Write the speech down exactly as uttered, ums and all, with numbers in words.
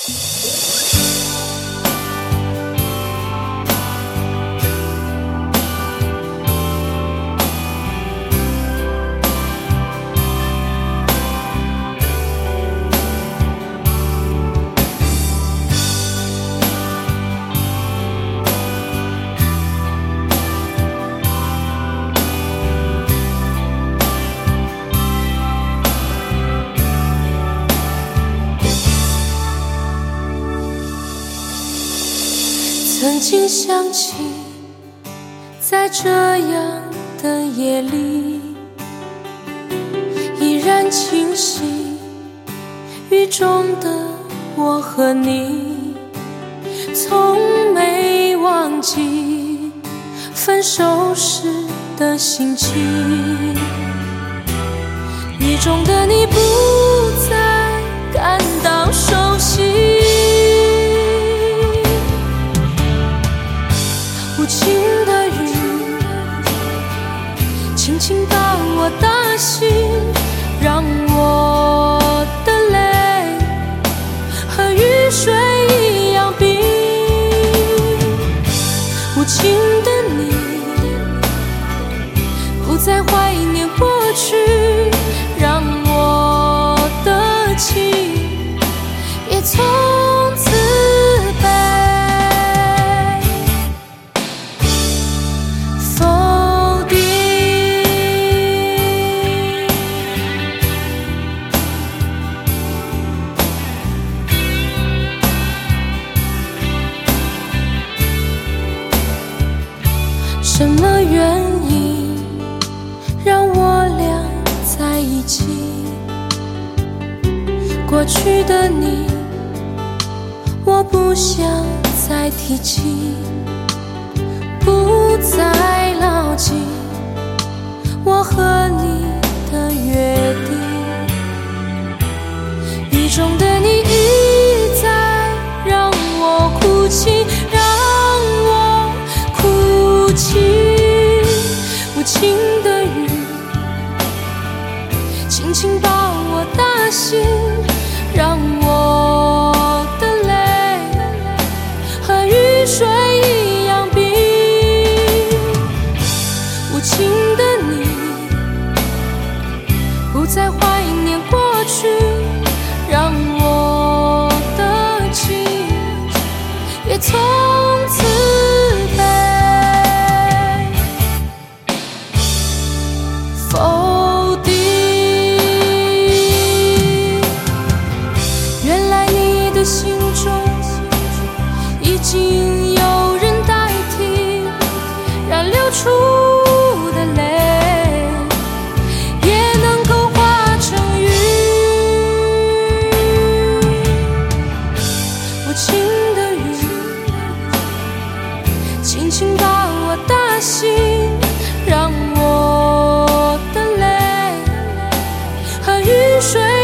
曾经想起，在这样的夜里，依然清晰雨中的我和你，从没忘记分手时的心情。雨中的你不再感到熟悉，无情的雨轻轻把我打醒，让我的泪和雨水一样冰。无情的你不再怀念过去，让我的情也从此什么原因让我俩在一起？过去的你，我不想再提起，不再牢记我和你的约定。雨中的你一再让我哭泣，让我哭泣。无情的雨轻轻把我打醒，让我的泪和雨水一样冰。无情的你不再怀念过去，让我的情也从此否定。原来你的心中已经有人代替，让流出的泪也能够化成雨。无情的雨轻轻把我打醒，让我水